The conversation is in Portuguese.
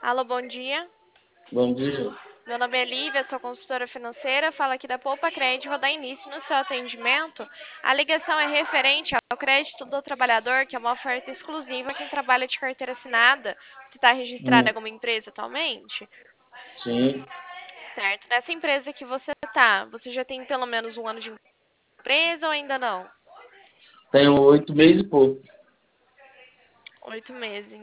Alô, bom dia. Bom dia. Meu nome é Lívia, sou consultora financeira. Falo aqui da Poupa Crédito. Vou dar início no seu atendimento. A ligação é referente ao crédito do trabalhador, que é uma oferta exclusiva a quem trabalha de carteira assinada. Você está registrado em Hum, alguma empresa atualmente? sim, Certo. Nessa empresa que você está, você já tem pelo menos um ano de empresa ou ainda não? tenho 8 meses e pouco. 8 meses.